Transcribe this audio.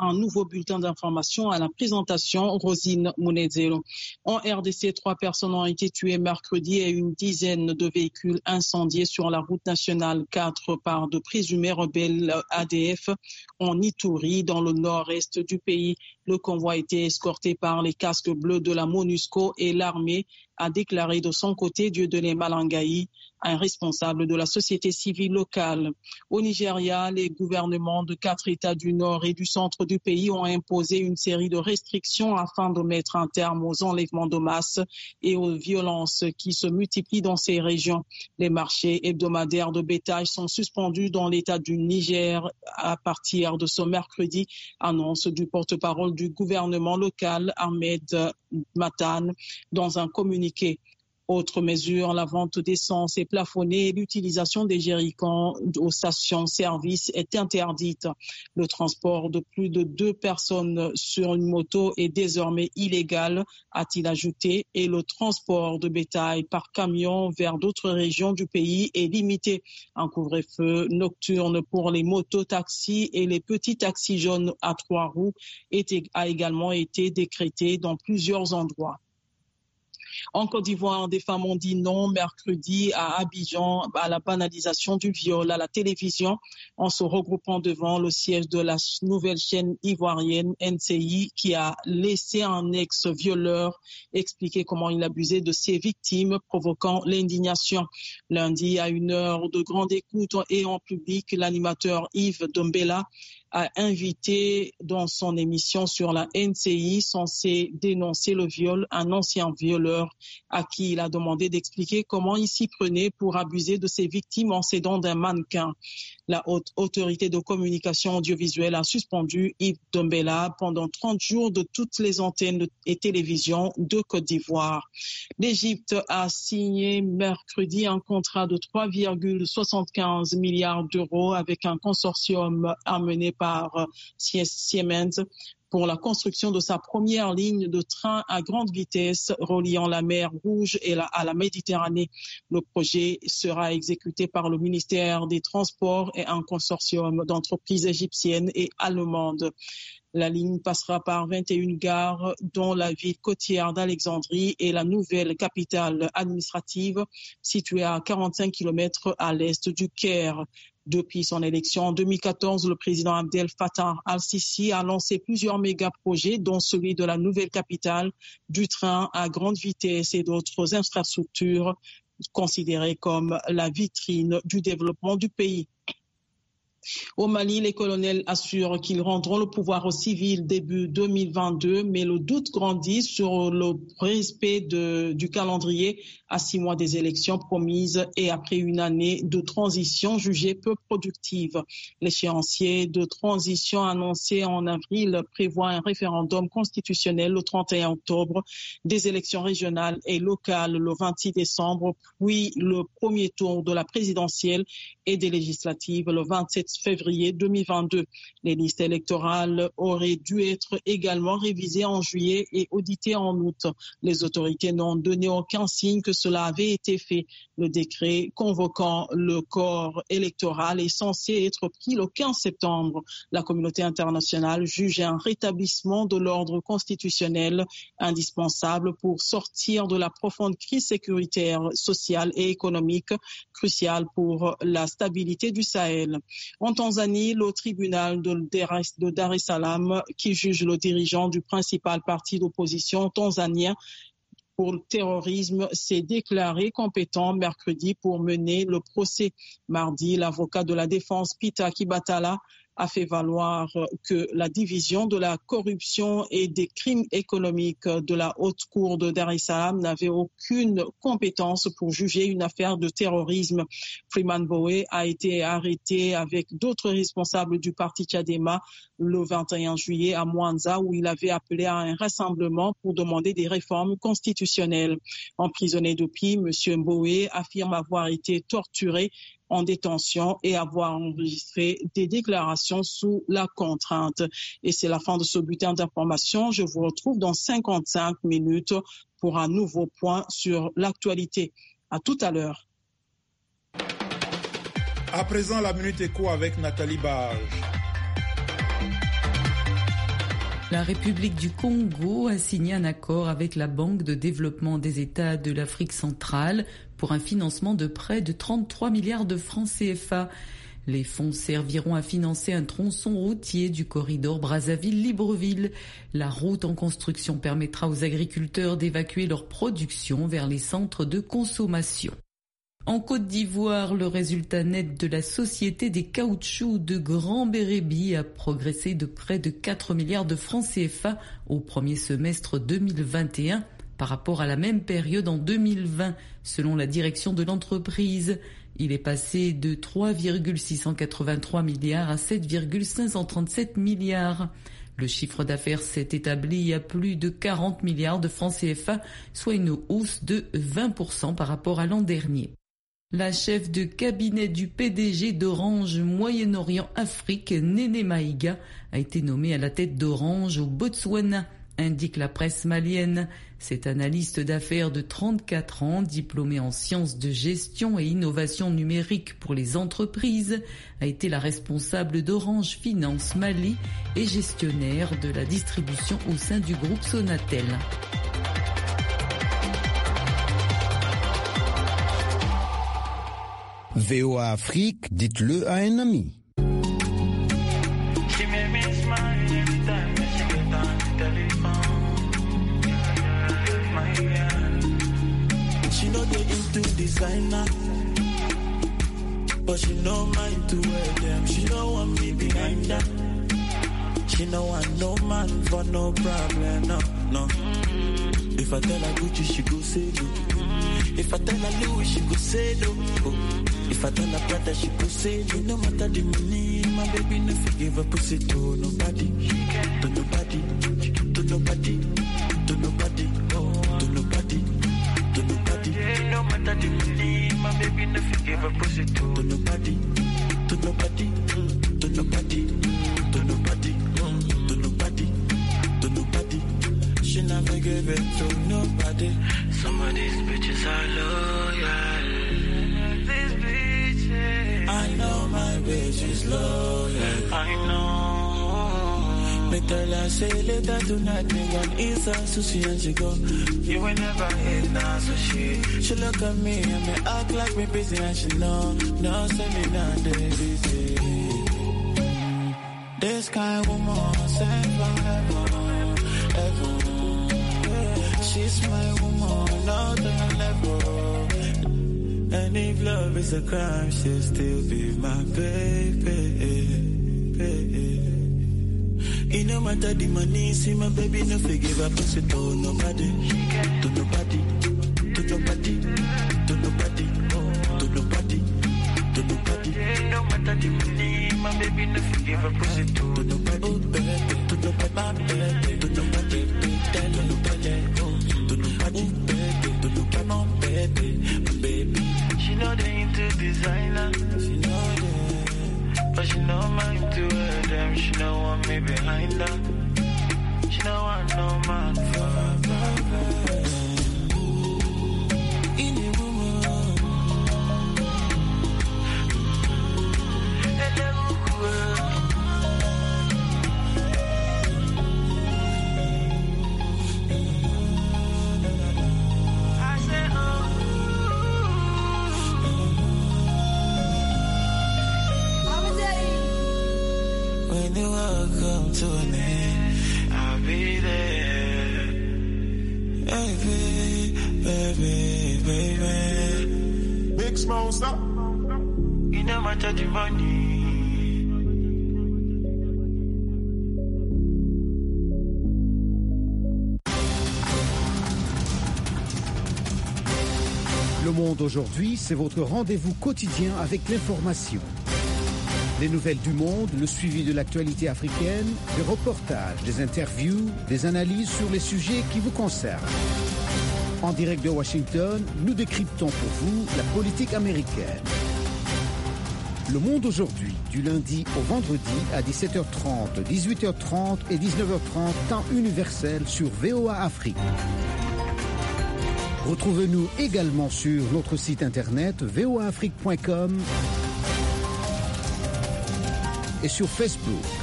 un nouveau bulletin d'information à la présentation Rosine Munezero. En RDC, 3 personnes ont été tuées mercredi et une dizaine de véhicules incendiés sur la route nationale 4 par de présumés rebelles ADF en Ituri, dans le nord-est du pays. Le convoi a été escorté par les casques bleus de la MONUSCO et l'armée a déclaré de son côté Dieudonné Malangaï, un responsable de la société civile locale. Au Nigeria, les gouvernements de 4 États du nord et du centre du pays ont imposé une série de restrictions afin de mettre un terme aux enlèvements de masse et aux violences qui se multiplient dans ces régions. Les marchés hebdomadaires de bétail sont suspendus dans l'État du Niger à partir de ce mercredi, annonce du porte-parole du gouvernement local, Ahmed Matane, dans un communiqué. Autre mesure, la vente d'essence est plafonnée et l'utilisation des jerrycans aux stations-service est interdite. Le transport de plus de 2 personnes sur une moto est désormais illégal, a-t-il ajouté, et le transport de bétail par camion vers d'autres régions du pays est limité. Un couvre-feu nocturne pour les mototaxis et les petits taxis jaunes à 3 roues a également été décrété dans plusieurs endroits. En Côte d'Ivoire, des femmes ont dit non mercredi à Abidjan à la banalisation du viol à la télévision en se regroupant devant le siège de la nouvelle chaîne ivoirienne NCI qui a laissé un ex-violeur expliquer comment il abusait de ses victimes, provoquant l'indignation. Lundi, à une heure de grande écoute et en public, l'animateur Yves Dombela a invité dans son émission sur la NCI censée dénoncer le viol un ancien violeur à qui il a demandé d'expliquer comment il s'y prenait pour abuser de ses victimes en s'aidant d'un mannequin. La haute autorité de communication audiovisuelle a suspendu Yves Dombela pendant 30 jours de toutes les antennes et télévisions de Côte d'Ivoire. L'Égypte a signé mercredi un contrat de 3,75 milliards d'euros avec un consortium amené par Siemens pour la construction de sa première ligne de train à grande vitesse reliant la mer Rouge à la Méditerranée. Le projet sera exécuté par le ministère des Transports et un consortium d'entreprises égyptiennes et allemandes. La ligne passera par 21 gares, dont la ville côtière d'Alexandrie et la nouvelle capitale administrative située à 45 km à l'est du Caire. Depuis son élection en 2014, le président Abdel Fattah al-Sisi a lancé plusieurs méga-projets, dont celui de la nouvelle capitale, du train à grande vitesse et d'autres infrastructures considérées comme la vitrine du développement du pays. Au Mali, les colonels assurent qu'ils rendront le pouvoir aux civils début 2022, mais le doute grandit sur le respect du calendrier à 6 mois des élections promises et après une année de transition jugée peu productive. L'échéancier de transition annoncé en avril prévoit un référendum constitutionnel le 31 octobre, des élections régionales et locales le 26 décembre, puis le premier tour de la présidentielle et des législatives le 27 février 2022. Les listes électorales auraient dû être également révisées en juillet et auditées en août. Les autorités n'ont donné aucun signe que cela avait été fait. Le décret convoquant le corps électoral est censé être pris le 15 septembre. La communauté internationale juge un rétablissement de l'ordre constitutionnel indispensable pour sortir de la profonde crise sécuritaire, sociale et économique cruciale pour la stabilité du Sahel. En Tanzanie, le tribunal de Dar es Salaam, qui juge le dirigeant du principal parti d'opposition tanzanien pour le terrorisme, s'est déclaré compétent mercredi pour mener le procès. Mardi, l'avocat de la défense Peter Kibatala a fait valoir que la division de la corruption et des crimes économiques de la Haute Cour de Dar es Salaam n'avait aucune compétence pour juger une affaire de terrorisme. Freeman Mbowe a été arrêté avec d'autres responsables du parti Chadema le 21 juillet à Mwanza, où il avait appelé à un rassemblement pour demander des réformes constitutionnelles. Emprisonné depuis, M. Mbowe affirme avoir été torturé en détention et avoir enregistré des déclarations sous la contrainte. Et c'est la fin de ce bulletin d'information. Je vous retrouve dans 55 minutes pour un nouveau point sur l'actualité. À tout à l'heure. À présent, la Minute Éco avec Nathalie Barge. La République du Congo a signé un accord avec la Banque de développement des États de l'Afrique centrale pour un financement de près de 33 milliards de francs CFA. Les fonds serviront à financer un tronçon routier du corridor Brazzaville-Libreville. La route en construction permettra aux agriculteurs d'évacuer leur production vers les centres de consommation. En Côte d'Ivoire, le résultat net de la Société des caoutchoucs de Grand Bérébi a progressé de près de 4 milliards de francs CFA au premier semestre 2021 par rapport à la même période en 2020, selon la direction de l'entreprise. Il est passé de 3,683 milliards à 7,537 milliards. Le chiffre d'affaires s'est établi à plus de 40 milliards de francs CFA, soit une hausse de 20% par rapport à l'an dernier. La chef de cabinet du PDG d'Orange Moyen-Orient-Afrique, Néné Maïga, a été nommée à la tête d'Orange au Botswana, indique la presse malienne. Cette analyste d'affaires de 34 ans, diplômée en sciences de gestion et innovation numérique pour les entreprises, a été la responsable d'Orange Finance Mali et gestionnaire de la distribution au sein du groupe Sonatel. VOA Afrique, dites-le à un ami. She know they into designer, but she know mine to wear them. She don't want me behind her. She know I no man for no problem, no. If I tell her Gucci, she go say no. If I tell her Louis, she go say no. If I tell her Prada, she go say no. No matter the money, my baby no forgive a pussy to nobody, to nobody, to nobody, to nobody, to nobody, to nobody. No matter the money, my baby no forgive a pussy to nobody, to nobody, to nobody, to nobody, to nobody, to nobody. She never give it to nobody. Some of these bitches are loyal. These bitches, I know my bitch is loyal. I know. Me tell her say later tonight, nigga, it's a sushi and she go. You will never eat now sushi. She look at me and me act like me busy and she know. No, say me not they busy. This kind of woman sent from heaven, heaven. She's my woman, not on a level. And if love is a crime, she'll still be my baby, baby. It no matter the money, see my baby no forgive a pussy to nobody, to nobody, to nobody, to nobody, to nobody, to nobody. No matter the money, my baby no forgive a pussy to nobody, oh baby, to nobody, my baby, to nobody, to nobody, to nobody, baby, to nobody, my baby. She know they into designer, she know they, but she know mine to wear them. She know want me behind her. She know I know man forever. In the woman, I say when the world come to an end, I'll be there. Baby, baby, baby. Big Smoke, stop. You know my the money. Le Monde aujourd'hui, c'est votre rendez-vous quotidien avec l'information. Les nouvelles du monde, le suivi de l'actualité africaine, des reportages, des interviews, des analyses sur les sujets qui vous concernent. En direct de Washington, nous décryptons pour vous la politique américaine. Le Monde aujourd'hui, du lundi au vendredi à 17h30, 18h30 et 19h30, temps universel sur VOA Afrique. Retrouvez-nous également sur notre site internet voaafrique.com et sur Facebook.